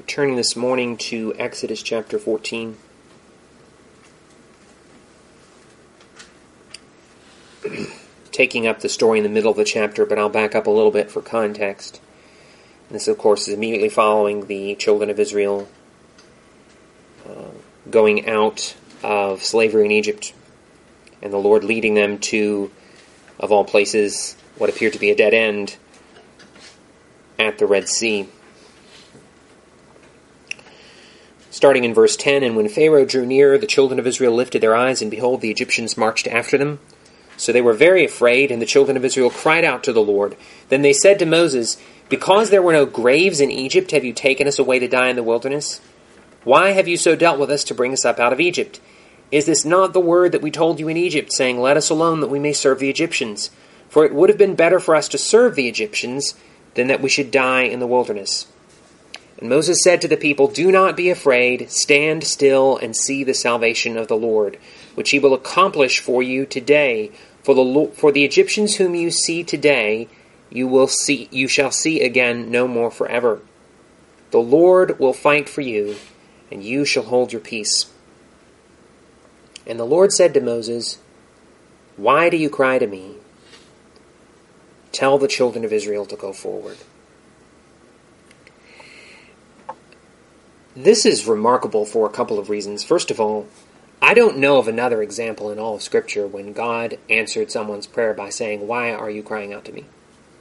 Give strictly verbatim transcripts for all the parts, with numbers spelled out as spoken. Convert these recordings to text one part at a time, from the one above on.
turning this morning to Exodus chapter fourteen. Taking up the story in the middle of the chapter, but I'll back up a little bit for context. And this, of course, is immediately following the children of Israel uh, going out of slavery in Egypt, and the Lord leading them to, of all places, what appeared to be a dead end at the Red Sea. Starting in verse ten, "And when Pharaoh drew near, the children of Israel lifted their eyes, and behold, the Egyptians marched after them. So they were very afraid, and the children of Israel cried out to the Lord. Then they said to Moses, 'Because there were no graves in Egypt, have you taken us away to die in the wilderness? Why have you so dealt with us to bring us up out of Egypt? Is this not the word that we told you in Egypt, saying, Let us alone, that we may serve the Egyptians? For it would have been better for us to serve the Egyptians than that we should die in the wilderness.' And Moses said to the people, 'Do not be afraid, stand still and see the salvation of the Lord, which he will accomplish for you today. For the for the Egyptians whom you see today, you will see you shall see again no more forever. The Lord will fight for you, and you shall hold your peace.' And the Lord said to Moses, 'Why do you cry to me? Tell the children of Israel to go forward.'" This is remarkable for a couple of reasons. First of all, I don't know of another example in all of Scripture when God answered someone's prayer by saying, "Why are you crying out to me?"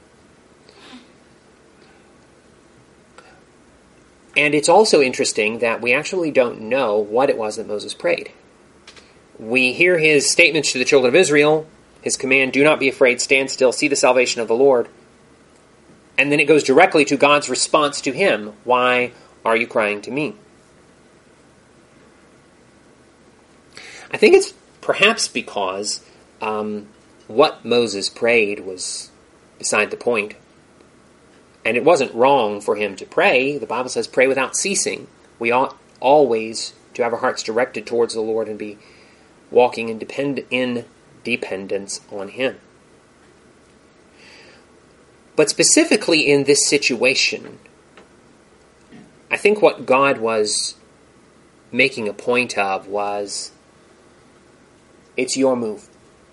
And it's also interesting that we actually don't know what it was that Moses prayed. We hear his statements to the children of Israel, his command, "Do not be afraid, stand still, see the salvation of the Lord." And then it goes directly to God's response to him, "Why are you crying to me?" I think it's perhaps because um, what Moses prayed was beside the point. And it wasn't wrong for him to pray. The Bible says, pray without ceasing. We ought always to have our hearts directed towards the Lord and be walking in, depend- in dependence on him. But specifically in this situation, I think what God was making a point of was, it's your move.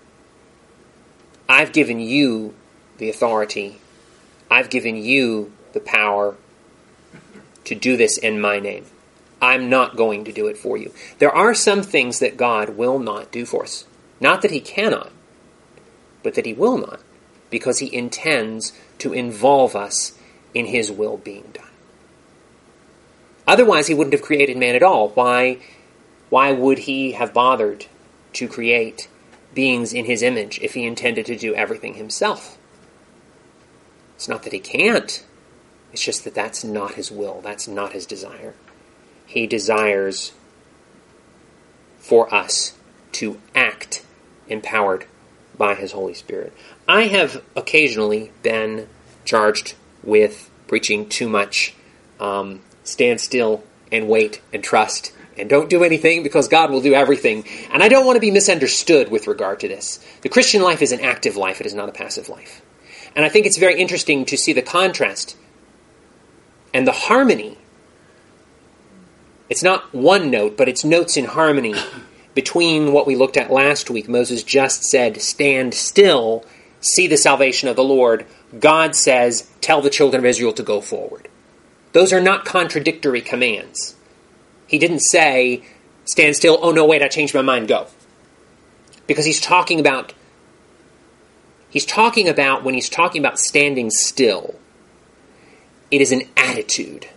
I've given you the authority. I've given you the power to do this in my name. I'm not going to do it for you. There are some things that God will not do for us. Not that he cannot, but that he will not, because he intends to involve us in his will being done. Otherwise, he wouldn't have created man at all. Why, why would he have bothered to create beings in his image if he intended to do everything himself? It's not that he can't. It's just that that's not his will. That's not his desire. He desires for us to act empowered by his Holy Spirit. I have occasionally been charged with preaching too much um, stand still and wait and trust and don't do anything because God will do everything. And I don't want to be misunderstood with regard to this. The Christian life is an active life. It is not a passive life. And I think it's very interesting to see the contrast and the harmony. It's not one note, but it's notes in harmony between what we looked at last week. Moses just said, stand still, see the salvation of the Lord. God says, tell the children of Israel to go forward. Those are not contradictory commands. He didn't say, stand still, oh no, wait, I changed my mind, go. Because he's talking about, he's talking about, when he's talking about standing still, it is an attitude.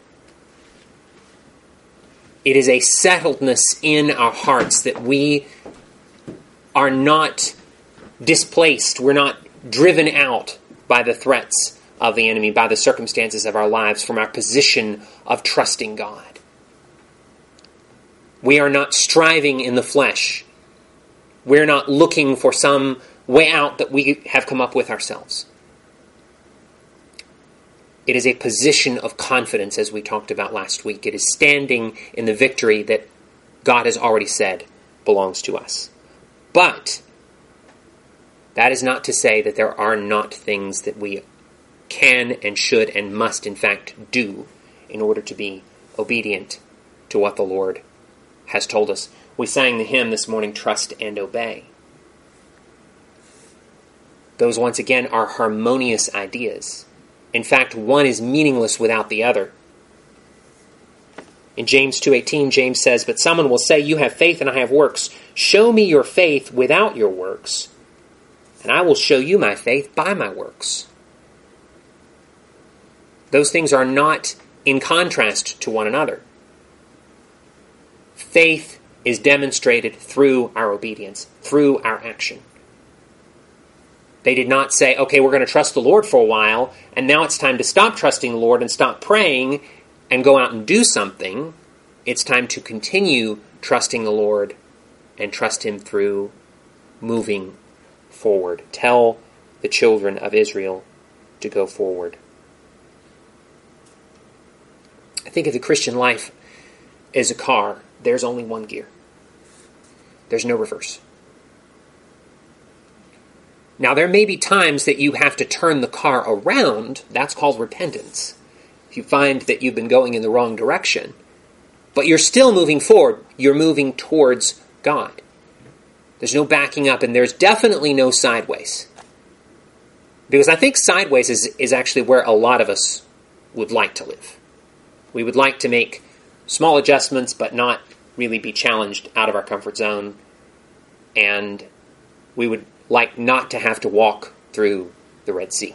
It is a settledness in our hearts that we are not displaced, we're not driven out by the threats of the enemy, by the circumstances of our lives, from our position of trusting God. We are not striving in the flesh. We're not looking for some way out that we have come up with ourselves. It is a position of confidence, as we talked about last week. It is standing in the victory that God has already said belongs to us. But that is not to say that there are not things that we can and should and must, in fact, do in order to be obedient to what the Lord has told us. We sang the hymn this morning, Trust and Obey. Those, once again, are harmonious ideas. In fact, one is meaningless without the other. In James two eighteen, James says, "But someone will say, 'You have faith and I have works. Show me your faith without your works, and I will show you my faith by my works.'" Those things are not in contrast to one another. Faith is demonstrated through our obedience, through our action. They did not say, okay, we're going to trust the Lord for a while, and now it's time to stop trusting the Lord and stop praying and go out and do something. It's time to continue trusting the Lord and trust Him through moving forward. Tell the children of Israel to go forward. I think of the Christian life as a car. There's only one gear. There's no reverse. Now, there may be times that you have to turn the car around. That's called repentance. If you find that you've been going in the wrong direction, but you're still moving forward, you're moving towards God. There's no backing up, and there's definitely no sideways. Because I think sideways is, is actually where a lot of us would like to live. We would like to make small adjustments, but not really be challenged out of our comfort zone. And we would like not to have to walk through the Red Sea.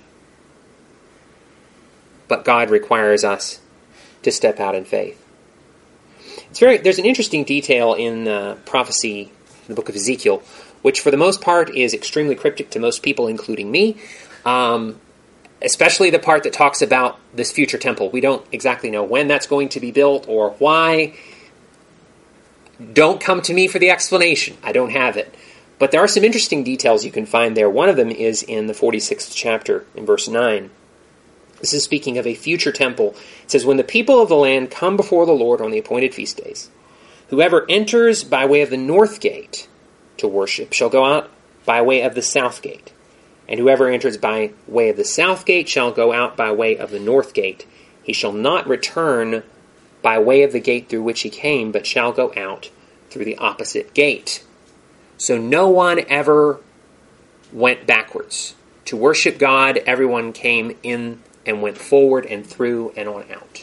But God requires us to step out in faith. It's very. There's an interesting detail in uh, prophecy in the book of Ezekiel, which for the most part is extremely cryptic to most people, including me, um, especially the part that talks about this future temple. We don't exactly know when that's going to be built or why. Don't come to me for the explanation. I don't have it. But there are some interesting details you can find there. One of them is in the forty-sixth chapter, in verse nine. This is speaking of a future temple. It says, "When the people of the land come before the Lord on the appointed feast days, whoever enters by way of the north gate to worship shall go out by way of the south gate. And whoever enters by way of the south gate shall go out by way of the north gate. He shall not return by way of the gate through which he came, but shall go out through the opposite gate." So no one ever went backwards. To worship God, everyone came in and went forward and through and on out.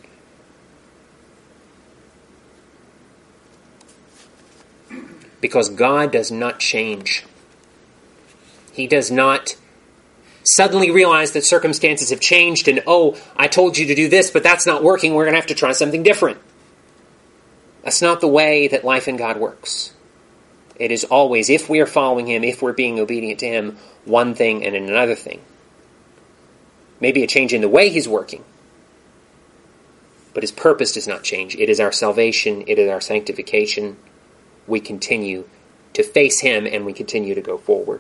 Because God does not change. He does not suddenly realize that circumstances have changed and, oh, I told you to do this, but that's not working. We're going to have to try something different. That's not the way that life in God works. It is always, if we are following Him, if we're being obedient to Him, one thing and another thing. Maybe a change in the way He's working. But His purpose does not change. It is our salvation. It is our sanctification. We continue to face Him and we continue to go forward.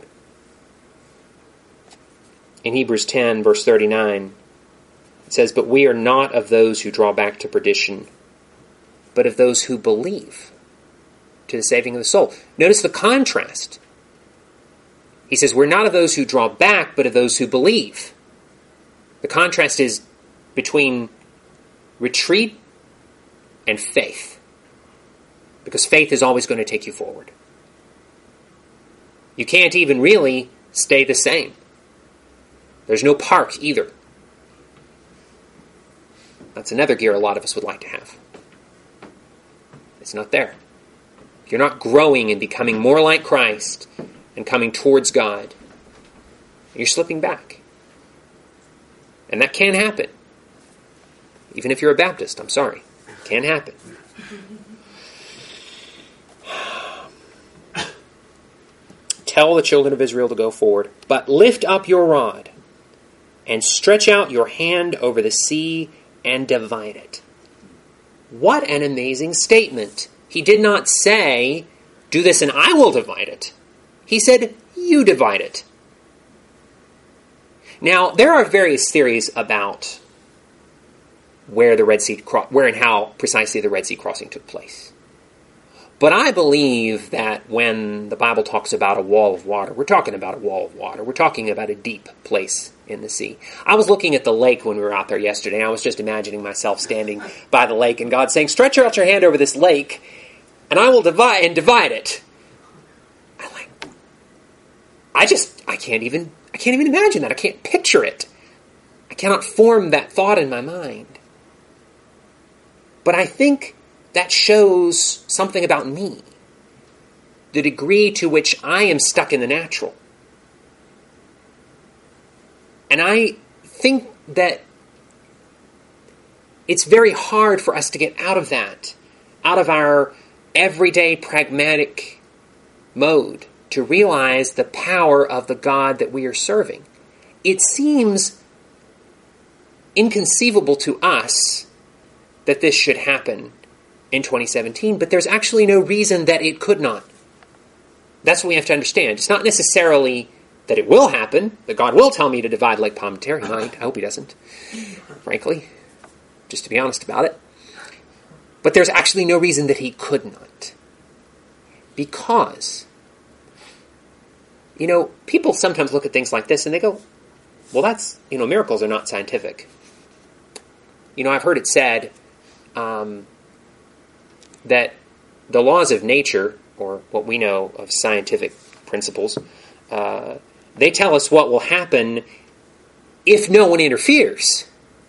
In Hebrews ten, verse thirty-nine, it says, "But we are not of those who draw back to perdition, but of those who believe to the saving of the soul." Notice the contrast. He says, we're not of those who draw back, but of those who believe. The contrast is between retreat and faith. Because faith is always going to take you forward. You can't even really stay the same. There's no park either. That's another gear a lot of us would like to have. It's not there. You're not growing and becoming more like Christ and coming towards God. You're slipping back. And that can happen. Even if you're a Baptist, I'm sorry. It can happen. Tell the children of Israel to go forward, but lift up your rod and stretch out your hand over the sea and divide it. What an amazing statement. He did not say, do this and I will divide it. He said, you divide it. Now, there are various theories about where the Red Sea, where and how precisely the Red Sea crossing took place. But I believe that when the Bible talks about a wall of water, we're talking about a wall of water. We're talking about a deep place in the sea. I was looking at the lake when we were out there yesterday, and I was just imagining myself standing by the lake and God saying, stretch out your hand over this lake, and I will divide and divide it. I'm like, I just, I can't even, I can't even imagine that. I can't picture it. I cannot form that thought in my mind. But I think that shows something about me. The degree to which I am stuck in the natural. And I think that it's very hard for us to get out of that, out of our everyday pragmatic mode, to realize the power of the God that we are serving. It seems inconceivable to us that this should happen in twenty seventeen, but there's actually no reason that it could not. That's what we have to understand. It's not necessarily that it will happen, that God will tell me to divide Lake Palminteri. He might. I hope he doesn't, frankly, just to be honest about it. But there's actually no reason that he could not. Because, you know, people sometimes look at things like this and they go, well, that's, you know, miracles are not scientific. You know, I've heard it said um, that the laws of nature, or what we know of scientific principles, uh, they tell us what will happen if no one interferes.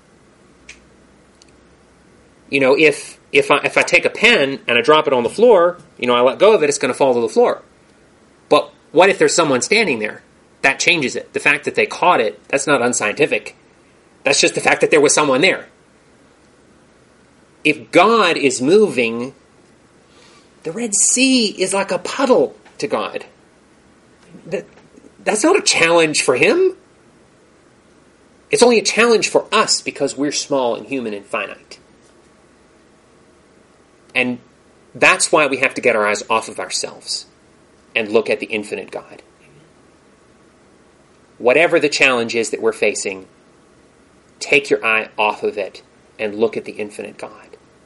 You know, if if I, if I take a pen and I drop it on the floor, you know, I let go of it, it's going to fall to the floor. But what if there's someone standing there? That changes it. The fact that they caught it, that's not unscientific. That's just the fact that there was someone there. If God is moving, the Red Sea is like a puddle to God. That, that's not a challenge for him. It's only a challenge for us because we're small and human and finite. And that's why we have to get our eyes off of ourselves and look at the infinite God. Whatever the challenge is that we're facing, take your eye off of it and look at the infinite God.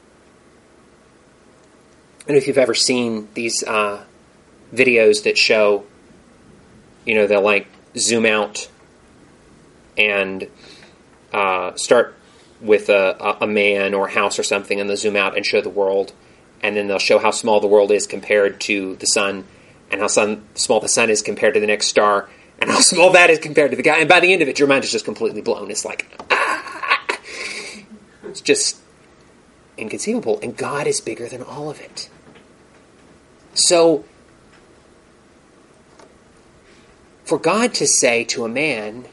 I don't know if you've ever seen these uh, videos that show, you know, they'll like zoom out and uh, start with a, a man or a house or something, and they'll zoom out and show the world, and then they'll show how small the world is compared to the sun, and how sun, small the sun is compared to the next star, and how small that is compared to the guy. And by the end of it, your mind is just completely blown. It's like, ah! It's just inconceivable. And God is bigger than all of it. So, for God to say to a man,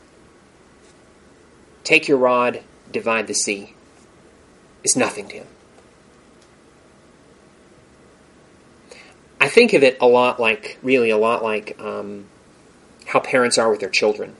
take your rod, divide the sea, is nothing to him. I think of it a lot like, really a lot like um, how parents are with their children.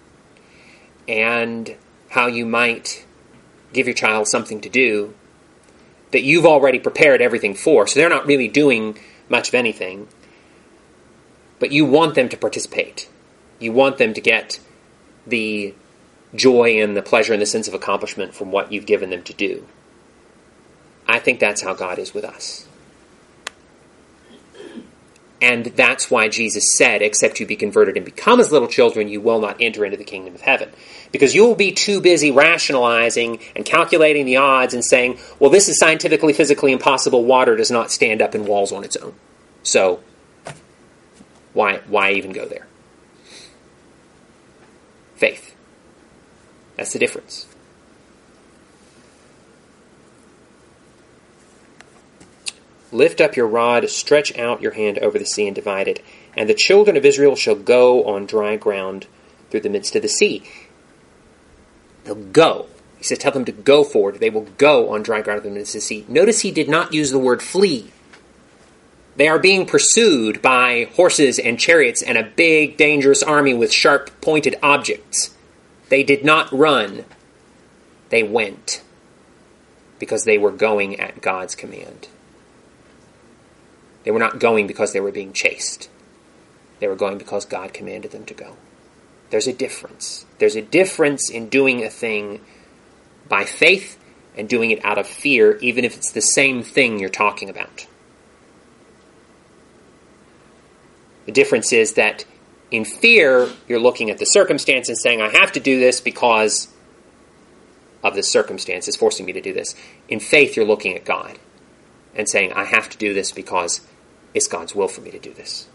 And how you might give your child something to do that you've already prepared everything for. So they're not really doing much of anything. But you want them to participate. You want them to get the joy and the pleasure and the sense of accomplishment from what you've given them to do. I think that's how God is with us. And that's why Jesus said, except you be converted and become as little children, you will not enter into the kingdom of heaven. Because you'll be too busy rationalizing and calculating the odds and saying, well, this is scientifically, physically impossible. Water does not stand up in walls on its own. So, why, why even go there? Faith. That's the difference. Lift up your rod, stretch out your hand over the sea and divide it, and the children of Israel shall go on dry ground through the midst of the sea. They'll go. He says, tell them to go forward. They will go on dry ground through the midst of the sea. Notice he did not use the word flee. They are being pursued by horses and chariots and a big, dangerous army with sharp, pointed objects. They did not run. They went because they were going at God's command. They were not going because they were being chased. They were going because God commanded them to go. There's a difference. There's a difference in doing a thing by faith and doing it out of fear, even if it's the same thing you're talking about. The difference is that In fear, you're looking at the circumstance and saying, I have to do this because of the circumstance. It's forcing me to do this. In faith, you're looking at God and saying, I have to do this because it's God's will for me to do this.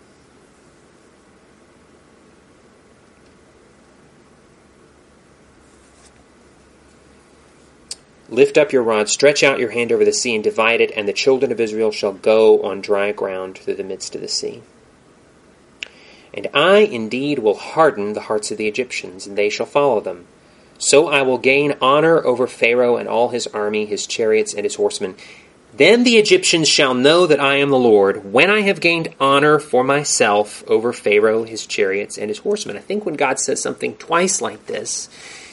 Lift up your rod, stretch out your hand over the sea and divide it, and the children of Israel shall go on dry ground through the midst of the sea. And I indeed will harden the hearts of the Egyptians, and they shall follow them. So I will gain honor over Pharaoh and all his army, his chariots, and his horsemen. Then the Egyptians shall know that I am the Lord, when I have gained honor for myself over Pharaoh, his chariots, and his horsemen. I think when God says something twice like this,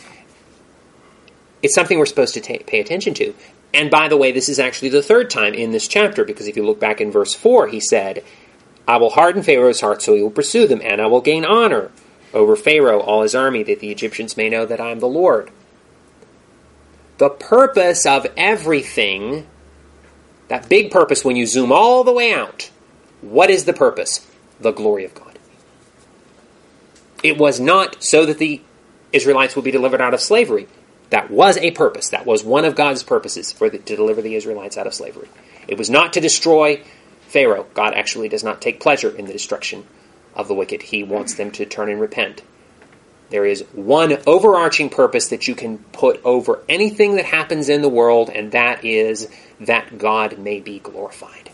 it's something we're supposed to ta- pay attention to. And by the way, this is actually the third time in this chapter, because if you look back in verse four, he said, I will harden Pharaoh's heart so he will pursue them, and I will gain honor over Pharaoh, all his army, that the Egyptians may know that I am the Lord. The purpose of everything, that big purpose when you zoom all the way out, what is the purpose? The glory of God. It was not so that the Israelites would be delivered out of slavery. That was a purpose. That was one of God's purposes, for the, to deliver the Israelites out of slavery. It was not to destroy Pharaoh. God actually does not take pleasure in the destruction of the wicked. He wants them to turn and repent. There is one overarching purpose that you can put over anything that happens in the world, and that is that God may be glorified.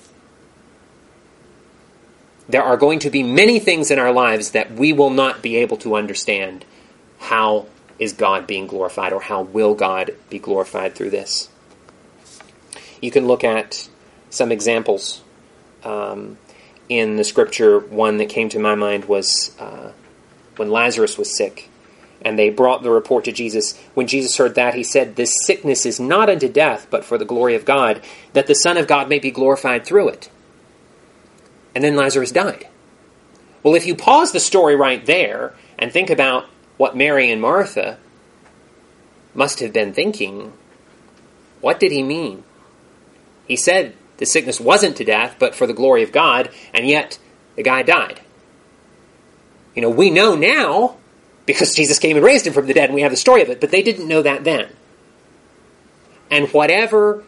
There are going to be many things in our lives that we will not be able to understand. How is God being glorified, or how will God be glorified through this? You can look at some examples um, in the scripture. One that came to my mind was uh, when Lazarus was sick, and they brought the report to Jesus. When Jesus heard that, he said, this sickness is not unto death, but for the glory of God, that the Son of God may be glorified through it. And then Lazarus died. Well, if you pause the story right there and think about what Mary and Martha must have been thinking, what did he mean? He said the sickness wasn't to death, but for the glory of God, and yet the guy died. You know, we know now, because Jesus came and raised him from the dead, and we have the story of it, but they didn't know that then. And whatever,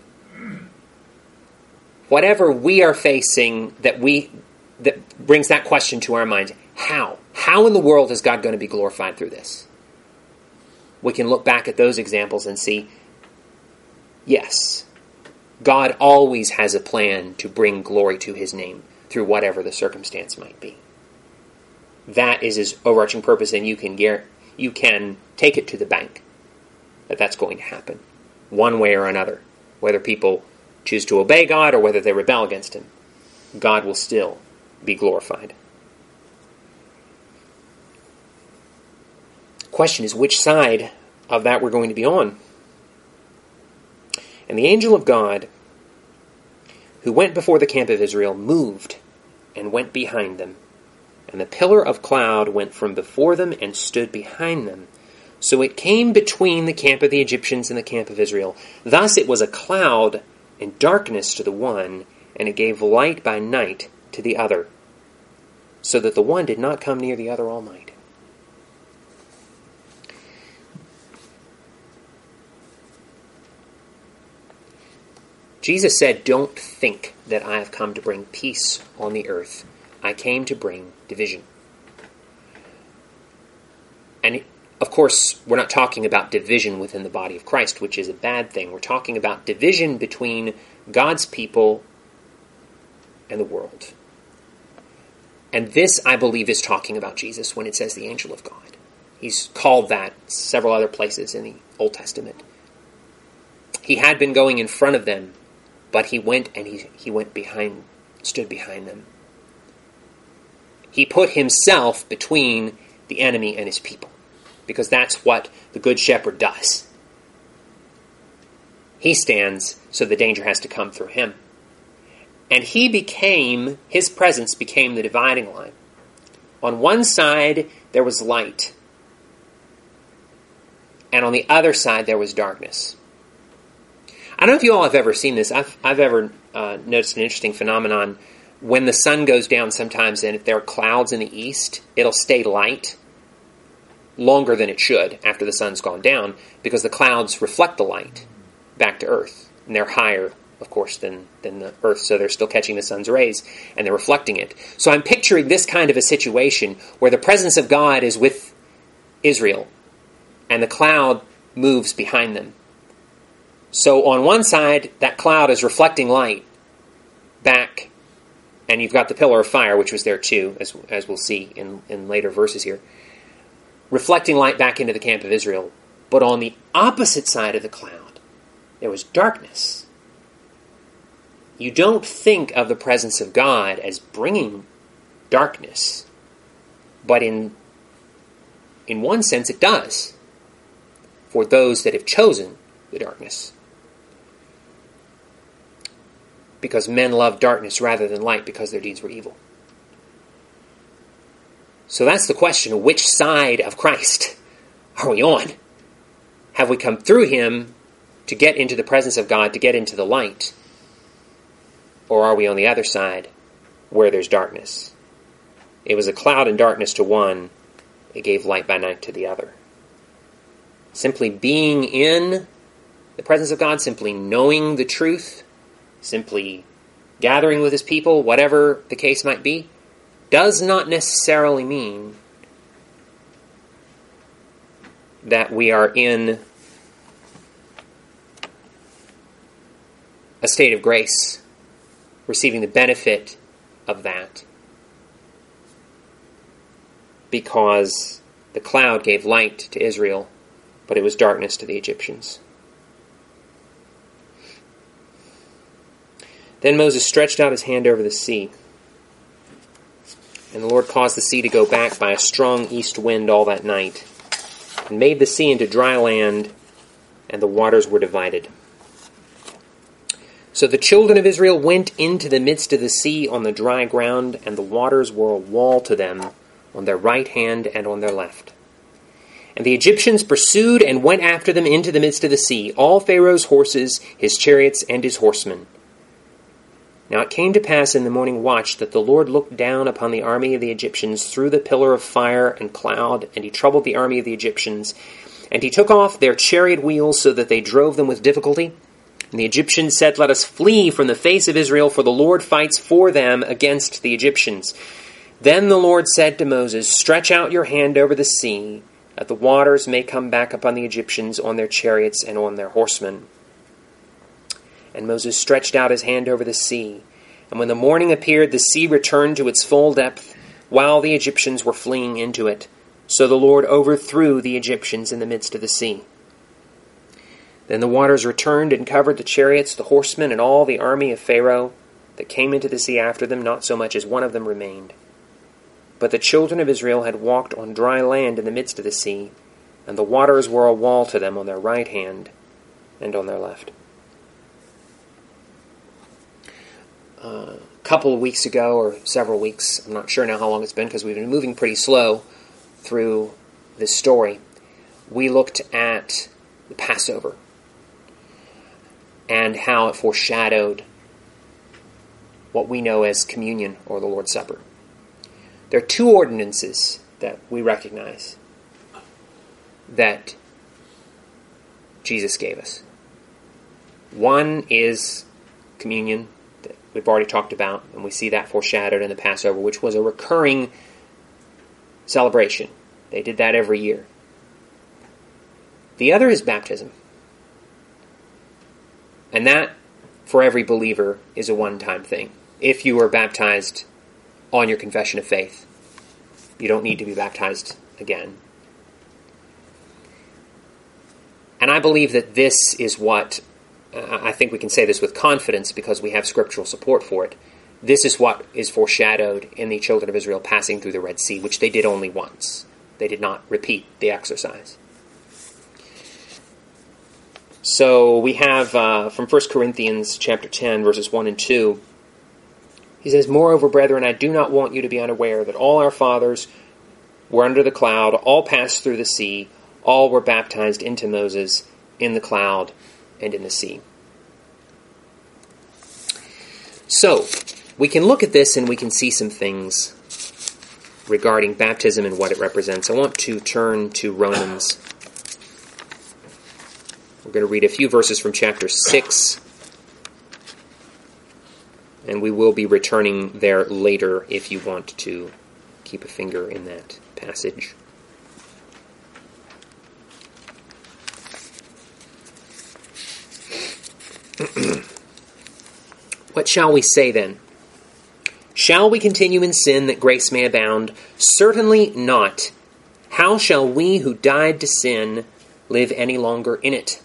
whatever we are facing that we that brings that question to our minds, how? How in the world is God going to be glorified through this? We can look back at those examples and see, yes, God always has a plan to bring glory to his name through whatever the circumstance might be. That is his overarching purpose, and you can get, you can take it to the bank that that's going to happen, one way or another. Whether people choose to obey God or whether they rebel against him, God will still be glorified. Question is which side of that we're going to be on. And the angel of God, who went before the camp of Israel, moved and went behind them. And the pillar of cloud went from before them and stood behind them. So it came between the camp of the Egyptians and the camp of Israel. Thus it was a cloud and darkness to the one, and it gave light by night to the other, so that the one did not come near the other all night. Jesus said, don't think that I have come to bring peace on the earth. I came to bring division. And of course, we're not talking about division within the body of Christ, which is a bad thing. We're talking about division between God's people and the world. And this, I believe, is talking about Jesus when it says the angel of God. He's called that several other places in the Old Testament. He had been going in front of them, but he went and he, he went behind, stood behind them. He put himself between the enemy and his people, because that's what the Good Shepherd does. He stands, so the danger has to come through him. And he became, his presence became the dividing line. On one side, there was light. And on the other side, there was darkness. I don't know if you all have ever seen this. I've, I've ever uh, noticed an interesting phenomenon when the sun goes down sometimes, and if there are clouds in the east, it'll stay light longer than it should after the sun's gone down, because the clouds reflect the light back to Earth. And they're higher, of course, than, than the Earth, so they're still catching the sun's rays, and they're reflecting it. So I'm picturing this kind of a situation where the presence of God is with Israel, and the cloud moves behind them. So on one side, that cloud is reflecting light back, and you've got the pillar of fire, which was there too, as as we'll see in, in later verses here, reflecting light back into the camp of Israel. But on the opposite side of the cloud, there was darkness. You don't think of the presence of God as bringing darkness, but in, in one sense it does, for those that have chosen the darkness. Because men love darkness rather than light because their deeds were evil. So that's the question. Which side of Christ are we on? Have we come through him to get into the presence of God, to get into the light? Or are we on the other side where there's darkness? It was a cloud and darkness to one. It gave light by night to the other. Simply being in the presence of God, simply knowing the truth, simply gathering with his people, whatever the case might be, does not necessarily mean that we are in a state of grace, receiving the benefit of that, because the cloud gave light to Israel, but it was darkness to the Egyptians. Then Moses stretched out his hand over the sea, and the Lord caused the sea to go back by a strong east wind all that night, and made the sea into dry land, and the waters were divided. So the children of Israel went into the midst of the sea on the dry ground, and the waters were a wall to them on their right hand and on their left. And the Egyptians pursued and went after them into the midst of the sea, all Pharaoh's horses, his chariots, and his horsemen. Now it came to pass in the morning watch that the Lord looked down upon the army of the Egyptians through the pillar of fire and cloud, and he troubled the army of the Egyptians. And he took off their chariot wheels so that they drove them with difficulty. And the Egyptians said, "Let us flee from the face of Israel, for the Lord fights for them against the Egyptians." Then the Lord said to Moses, "Stretch out your hand over the sea, that the waters may come back upon the Egyptians on their chariots and on their horsemen." And Moses stretched out his hand over the sea. And when the morning appeared, the sea returned to its full depth, while the Egyptians were fleeing into it. So the Lord overthrew the Egyptians in the midst of the sea. Then the waters returned and covered the chariots, the horsemen, and all the army of Pharaoh that came into the sea after them. Not so much as one of them remained. But the children of Israel had walked on dry land in the midst of the sea, and the waters were a wall to them on their right hand and on their left. Uh, a couple of weeks ago, or several weeks, I'm not sure now how long it's been because we've been moving pretty slow through this story, we looked at the Passover and how it foreshadowed what we know as communion or the Lord's Supper. There are two ordinances that we recognize that Jesus gave us. One is communion, that we've already talked about, and we see that foreshadowed in the Passover, which was a recurring celebration. They did that every year. The other is baptism. And that, for every believer, is a one-time thing. If you were baptized on your confession of faith, you don't need to be baptized again. And I believe that this is what, uh, I think we can say this with confidence because we have scriptural support for it. This is what is foreshadowed in the children of Israel passing through the Red Sea, which they did only once. They did not repeat the exercise. So we have uh, from First Corinthians chapter ten, verses one and two, he says, "Moreover, brethren, I do not want you to be unaware that all our fathers were under the cloud, all passed through the sea, all were baptized into Moses in the cloud and in the sea." So, we can look at this and we can see some things regarding baptism and what it represents. I want to turn to Romans. We're going to read a few verses from chapter six, and we will be returning there later if you want to keep a finger in that passage. What shall we say then? Shall we continue in sin that grace may abound? Certainly not. How shall we who died to sin live any longer in it?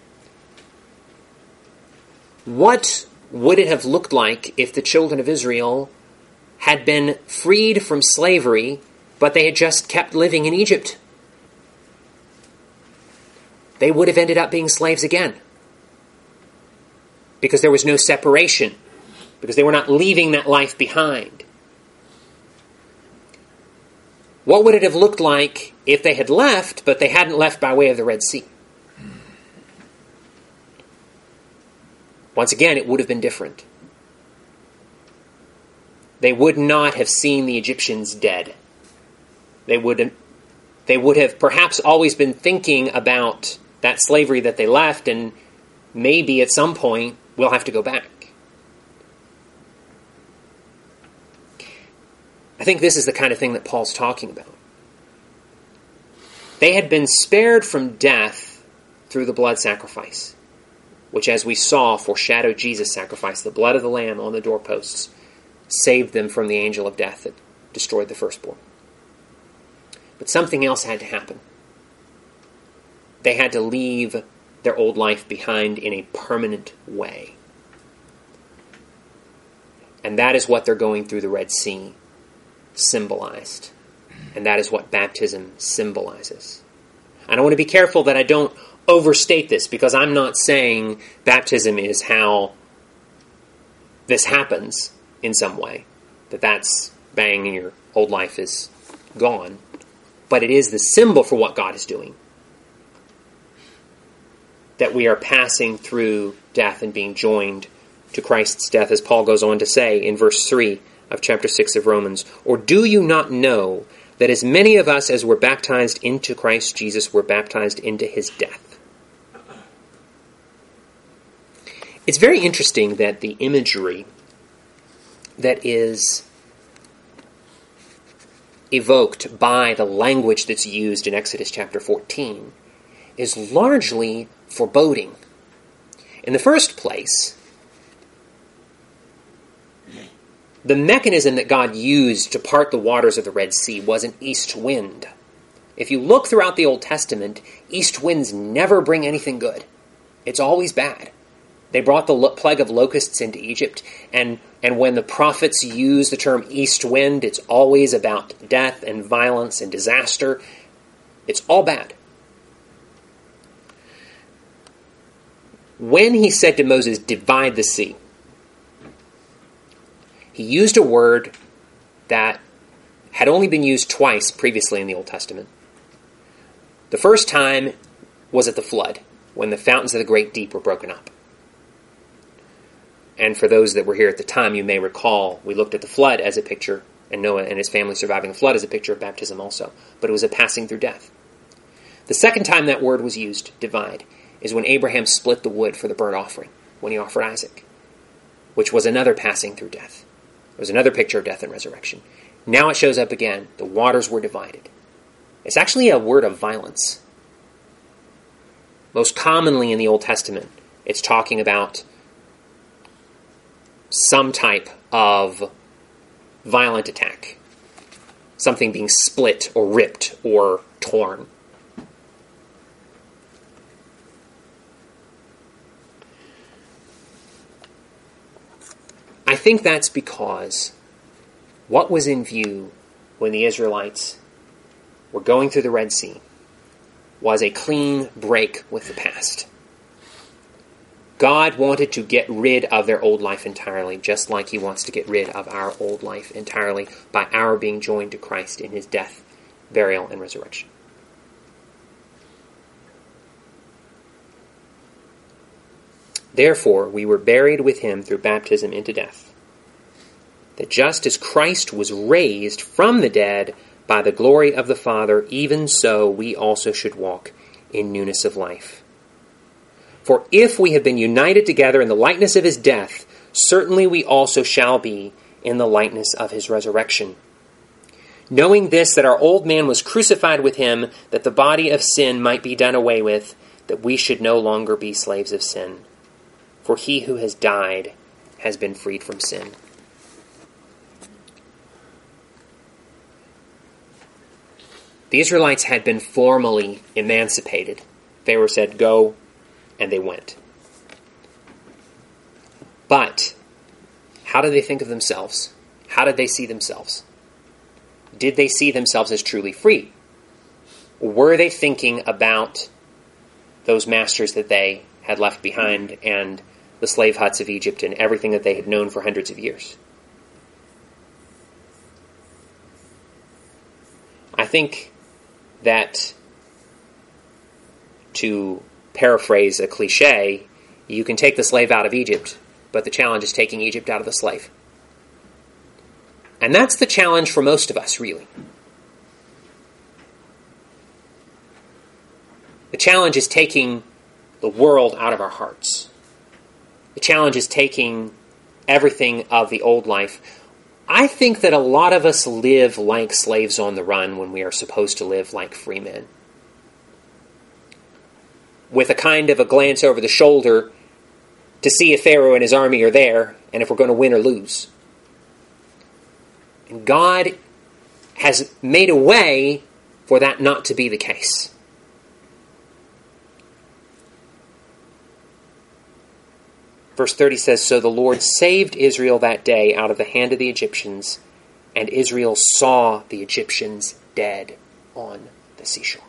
What would it have looked like if the children of Israel had been freed from slavery, but they had just kept living in Egypt? They would have ended up being slaves again, because there was no separation, because they were not leaving that life behind. What would it have looked like if they had left, but they hadn't left by way of the Red Sea? Once again, it would have been different. They would not have seen the Egyptians dead. They would, they would have perhaps always been thinking about that slavery that they left, and maybe at some point we'll have to go back. I think this is the kind of thing that Paul's talking about. They had been spared from death through the blood sacrifice, which, as we saw, foreshadowed Jesus' sacrifice. The blood of the Lamb on the doorposts saved them from the angel of death that destroyed the firstborn. But something else had to happen. They had to leave their old life behind in a permanent way. And that is what they're going through the Red Sea symbolized. And that is what baptism symbolizes. And I want to be careful that I don't overstate this, because I'm not saying baptism is how this happens in some way, that that's bang and your old life is gone. But it is the symbol for what God is doing, that we are passing through death and being joined to Christ's death, as Paul goes on to say in verse three of chapter six of Romans. Or do you not know that as many of us as were baptized into Christ Jesus were baptized into his death? It's very interesting that the imagery that is evoked by the language that's used in Exodus chapter fourteen is largely foreboding. In the first place, the mechanism that God used to part the waters of the Red Sea was an east wind. If you look throughout the Old Testament, east winds never bring anything good. It's always bad. They brought the lo- plague of locusts into Egypt, and, and when the prophets use the term east wind, it's always about death and violence and disaster. It's all bad. When he said to Moses, divide the sea, he used a word that had only been used twice previously in the Old Testament. The first time was at the flood, when the fountains of the great deep were broken up. And for those that were here at the time, you may recall, we looked at the flood as a picture, and Noah and his family surviving the flood as a picture of baptism also. But it was a passing through death. The second time that word was used, divide, is when Abraham split the wood for the burnt offering, when he offered Isaac, which was another passing through death. It was another picture of death and resurrection. Now it shows up again. The waters were divided. It's actually a word of violence. Most commonly in the Old Testament, it's talking about some type of violent attack. Something being split or ripped or torn. I think that's because what was in view when the Israelites were going through the Red Sea was a clean break with the past. God wanted to get rid of their old life entirely, just like he wants to get rid of our old life entirely by our being joined to Christ in his death, burial, and resurrection. Therefore, we were buried with him through baptism into death, that just as Christ was raised from the dead by the glory of the Father, even so we also should walk in newness of life. For if we have been united together in the likeness of his death, certainly we also shall be in the likeness of his resurrection. Knowing this, that our old man was crucified with him, that the body of sin might be done away with, that we should no longer be slaves of sin. For he who has died has been freed from sin. The Israelites had been formally emancipated. Pharaoh said, go, and they went. But how did they think of themselves? How did they see themselves? Did they see themselves as truly free? Or were they thinking about those masters that they had left behind and the slave huts of Egypt and everything that they had known for hundreds of years? I think that, to paraphrase a cliche, you can take the slave out of Egypt, but the challenge is taking Egypt out of the slave. And that's the challenge for most of us, really. The challenge is taking the world out of our hearts. The challenge is taking everything of the old life. I think that a lot of us live like slaves on the run when we are supposed to live like free men. With a kind of a glance over the shoulder to see if Pharaoh and his army are there and if we're going to win or lose. And God has made a way for that not to be the case. Verse thirty says, so the Lord saved Israel that day out of the hand of the Egyptians, and Israel saw the Egyptians dead on the seashore.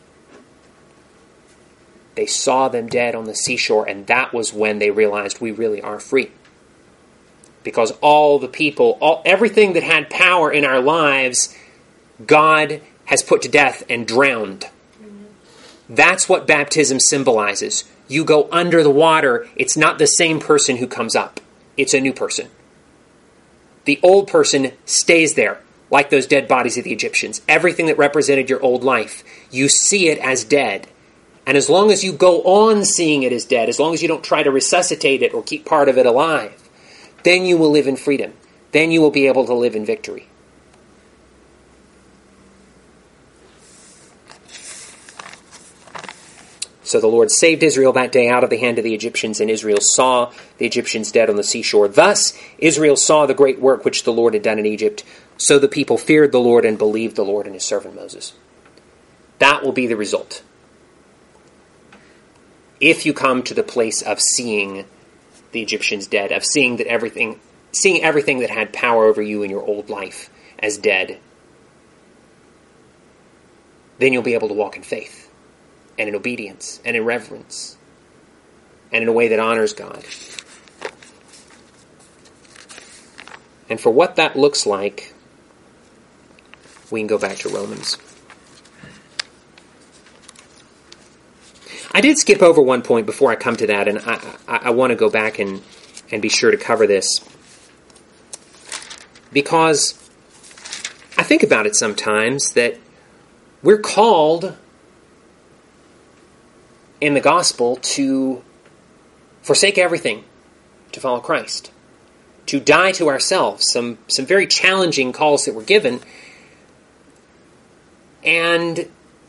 They saw them dead on the seashore, and that was when they realized we really are free. Because all the people, all everything that had power in our lives, God has put to death and drowned. Mm-hmm. That's what baptism symbolizes. You go under the water, it's not the same person who comes up. It's a new person. The old person stays there, like those dead bodies of the Egyptians. Everything that represented your old life, you see it as dead. And as long as you go on seeing it as dead, as long as you don't try to resuscitate it or keep part of it alive, then you will live in freedom. Then you will be able to live in victory. So the Lord saved Israel that day out of the hand of the Egyptians, and Israel saw the Egyptians dead on the seashore. Thus Israel saw the great work which the Lord had done in Egypt. So the people feared the Lord and believed the Lord and his servant Moses. That will be the result. If you come to the place of seeing the Egyptians dead, of seeing that everything, seeing everything that had power over you in your old life as dead, then you'll be able to walk in faith and in obedience and in reverence and in a way that honors God. And for what that looks like, we can go back to Romans. I did skip over one point before I come to that, and I, I, I want to go back and, and be sure to cover this. Because I think about it sometimes that we're called in the gospel to forsake everything to follow Christ, to die to ourselves. Some, some very challenging calls that were given. And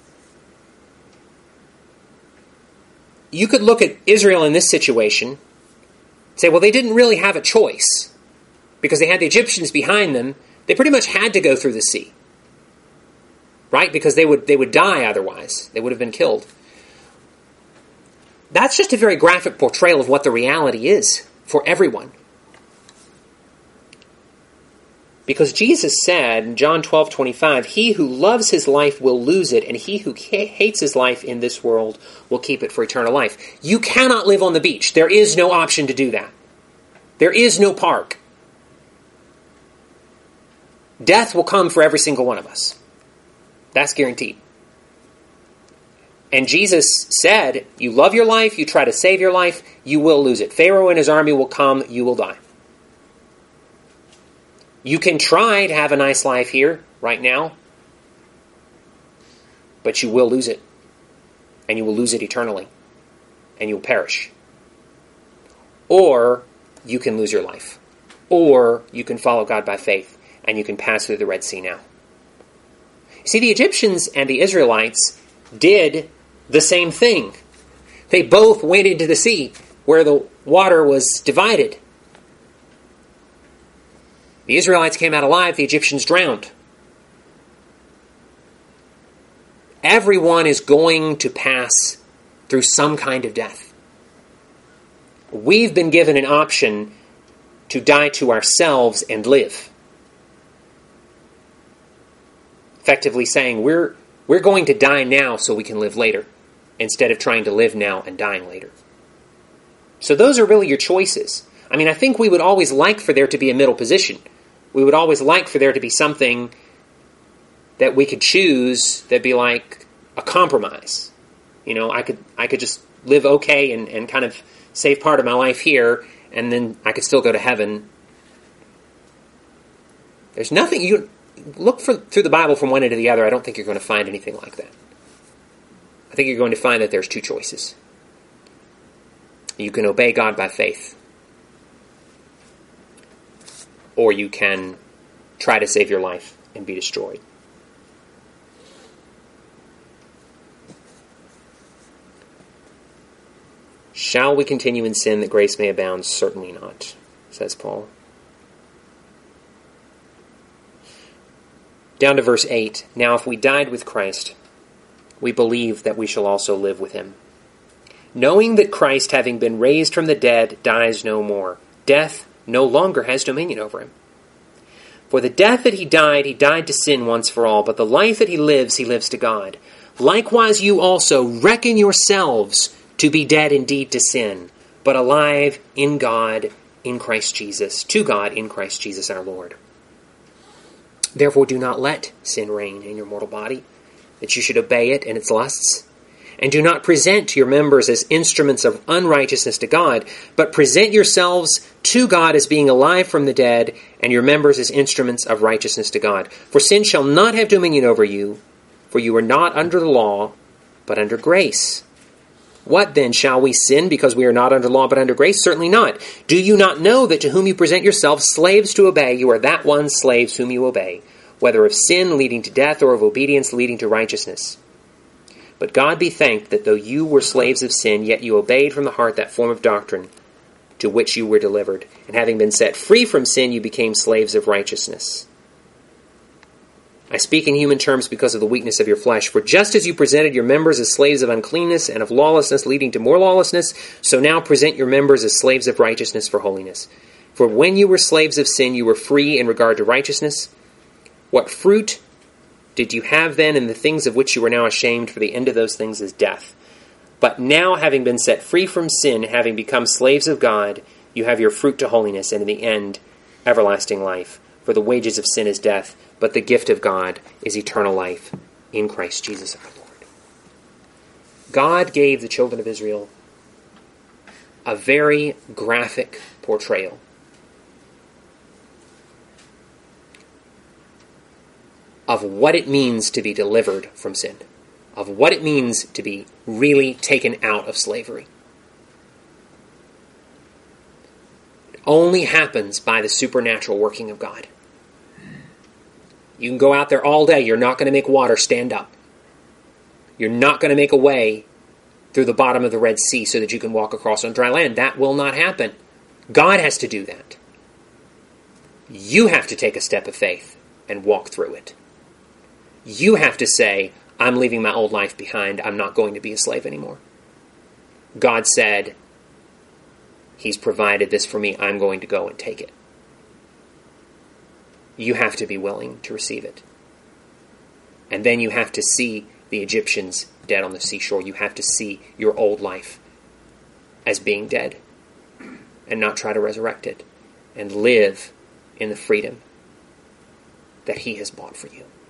you could look at Israel in this situation and say, well, they didn't really have a choice because they had the Egyptians behind them. They pretty much had to go through the sea, right? Because they would they would die otherwise. They would have been killed. That's just a very graphic portrayal of what the reality is for everyone. Because Jesus said in John twelve twenty-five, he who loves his life will lose it, and he who hates his life in this world will keep it for eternal life. You cannot live on the beach. There is no option to do that. There is no park. Death will come for every single one of us. That's guaranteed. And Jesus said, you love your life, you try to save your life, you will lose it. Pharaoh and his army will come, you will die. You can try to have a nice life here, right now, but you will lose it. And you will lose it eternally. And you will perish. Or you can lose your life. Or you can follow God by faith, and you can pass through the Red Sea now. See, the Egyptians and the Israelites did the same thing. They both went into the sea where the water was divided. The Israelites came out alive, the Egyptians drowned. Everyone is going to pass through some kind of death. We've been given an option to die to ourselves and live. Effectively saying, we're, we're going to die now so we can live later, instead of trying to live now and dying later. So those are really your choices. I mean, I think we would always like for there to be a middle position. We would always like for there to be something that we could choose that'd be like a compromise. You know, I could I could just live okay and, and kind of save part of my life here, and then I could still go to heaven. There's nothing, you look for, through the Bible from one end to the other, I don't think you're going to find anything like that. I think you're going to find that there's two choices. You can obey God by faith, or you can try to save your life and be destroyed. Shall we continue in sin that grace may abound? Certainly not, says Paul. Down to verse eight. Now if we died with Christ, we believe that we shall also live with him. Knowing that Christ, having been raised from the dead, dies no more. Death no longer has dominion over him. For the death that he died, he died to sin once for all, but the life that he lives, he lives to God. Likewise you also reckon yourselves to be dead indeed to sin, but alive in God, in Christ Jesus, to God in Christ Jesus our Lord. Therefore do not let sin reign in your mortal body, that you should obey it in its lusts. And do not present your members as instruments of unrighteousness to God, but present yourselves to God as being alive from the dead, and your members as instruments of righteousness to God. For sin shall not have dominion over you, for you are not under the law, but under grace. What then, shall we sin because we are not under law but under grace? Certainly not. Do you not know that to whom you present yourselves slaves to obey, you are that one's slaves whom you obey, whether of sin leading to death or of obedience leading to righteousness? But God be thanked that though you were slaves of sin, yet you obeyed from the heart that form of doctrine to which you were delivered. And having been set free from sin, you became slaves of righteousness. I speak in human terms because of the weakness of your flesh. For just as you presented your members as slaves of uncleanness and of lawlessness leading to more lawlessness, so now present your members as slaves of righteousness for holiness. For when you were slaves of sin, you were free in regard to righteousness. What fruit did you have then in the things of which you are now ashamed? For the end of those things is death. But now, having been set free from sin, having become slaves of God, you have your fruit to holiness, and in the end, everlasting life. For the wages of sin is death, but the gift of God is eternal life in Christ Jesus our Lord. God gave the children of Israel a very graphic portrayal of what it means to be delivered from sin, of what it means to be really taken out of slavery. It only happens by the supernatural working of God. You can go out there all day. You're not going to make water stand up. You're not going to make a way through the bottom of the Red Sea so that you can walk across on dry land. That will not happen. God has to do that. You have to take a step of faith and walk through it. You have to say, I'm leaving my old life behind. I'm not going to be a slave anymore. God said, He's provided this for me. I'm going to go and take it. You have to be willing to receive it. And then you have to see the Egyptians dead on the seashore. You have to see your old life as being dead and not try to resurrect it and live in the freedom that He has bought for you.